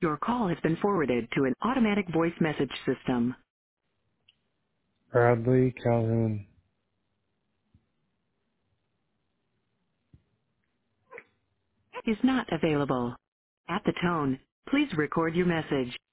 Your call has been forwarded to an automatic voice message system. Bradley Calhoun. Is not available. At the tone, please record your message.